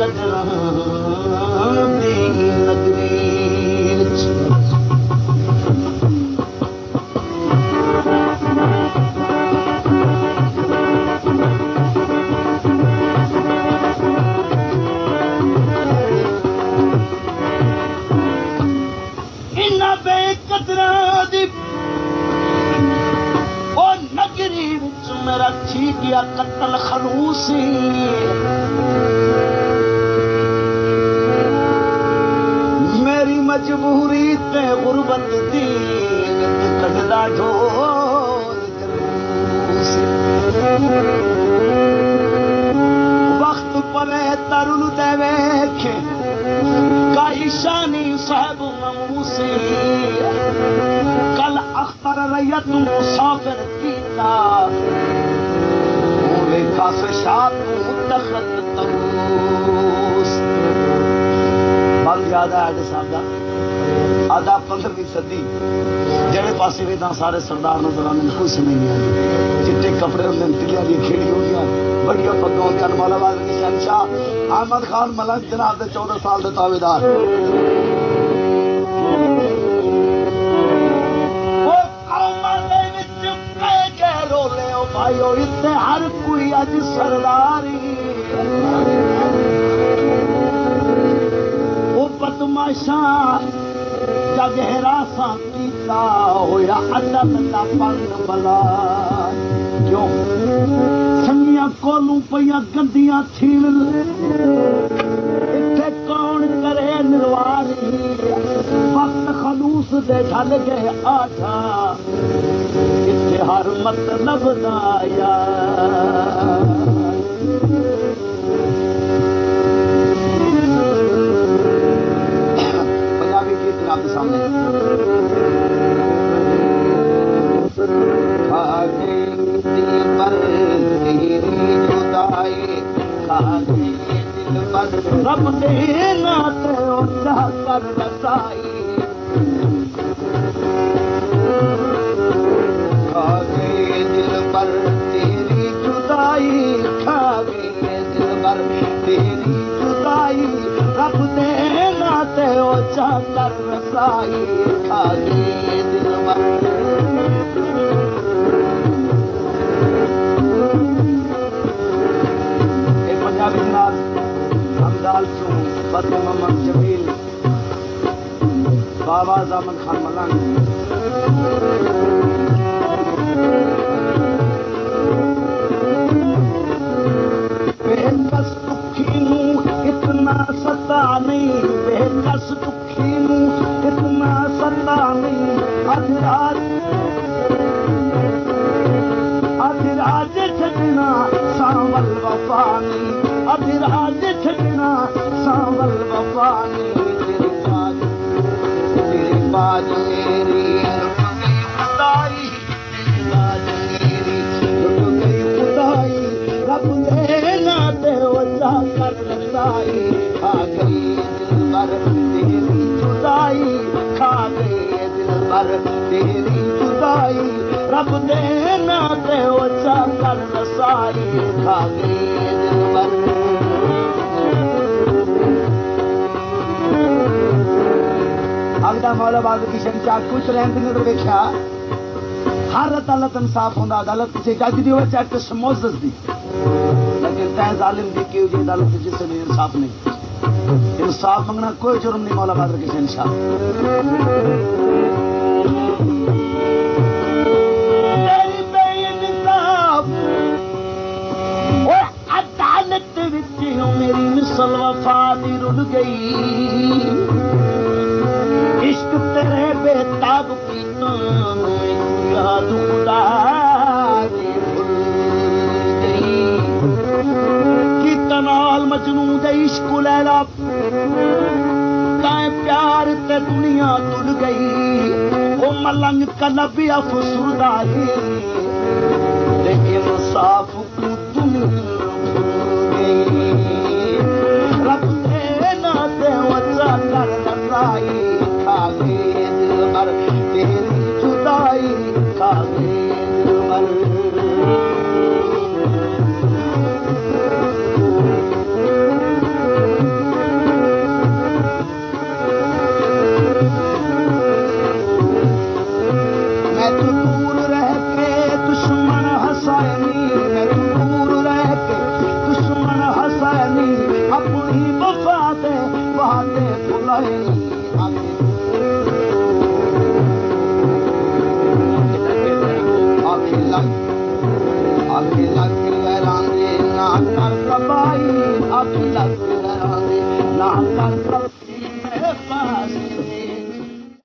कजरां दी नगरी विच इन्हां बेकदरां दी ओ नगरी विच मेरा थी गया कत्ल खलूसी मेरी मजबूरी ते गुरबत दी कढ़दा ढोल जलूसी वक्त पवे तरुण दे वेखे काई शानी साहब ममूसी कल अख्तर रैयत मुसाफिर कीता लेखा से शाद मुतखत तबूस बल याद है आगे साहब का आधा 15वीं सदी जेड़े पासे भी सारे सरदार नजर आने कुछ नहीं आई चिट्टे कपड़े होंगे तिलियां दी खेड़ी हो गया बढ़िया पग्गा होंगे मौलाबाद के शहनशाह अहमद खान मलक जनाब के 14 साल के तावेदार भाइयों इतने हर कोई अज सरदारी वो बदमाशा जग हिरासा कीता होया अदब दा पन बला क्यों संगिया कोलू पईया गंदियां छीन इत्थे कौन करे निरवारी वक्त खलूस दे ढल गए आठा हर मतलब दाया पंजाबी गीत आपके सामने खागे दिल पर तेरी जुदाई खागे दिल पर रब देना तो चाह कर रसाई दिल पर तेरी जुदाई खा गई दिल पर तेरी जुदाई रब देना ते ओछा कर रसाई खा गई दिल पर पंजाबी नाल हमदाल चू फतेह मोहम्मद जमील बाबा जामन खान मलंग बेकस दुखी नू इतना सता नहीं बेकस दुखी नू इतना सता नहीं अज राज छड़ना सांवल वफानी अज राज छड़ना सांवल वफानी तेरी बाज मेरी खुदाई रब देना ते वजा कर रसाई खा गई दिल पर तेरी जुदाई खा गई दिल पर तेरी जुदाई रब देना ते वजा कर रसाई खा गई दिल पर अगदा मौला बाजू की शंका कुछ रहन दिन तो देखा हर अदालत इंसाफ होंदा अदालत से जज दी हो चाहे तो मुअज़्ज़ज़ दी लेकिन तय जालिम दी की जी अदालत जिससे भी इंसाफ नहीं इंसाफ मंगना कोई जुर्म नहीं मौला बादर के शहंशाह तेरी बेइंसाफ ओ अदालत विच मेरी मिसल वफा दी रुल गई इश्क तेरे बेताब कीता याद खुदा दी भुल गई कीतनाल मजनू दे इश्क लैला ताए प्यार ते दुनिया तुल गई ओ मलंग कलब अफसुरदा लेकिन साफ को दुनिया भुल गई रब देना ते वचा कर रसाई खा गए दिल पर तेरी जुदाई खा गए दिल पर रबाई आगे लग लहरांदे ना कर रबाई आगे लग लहरांदे ना कर रबाई मेरे पास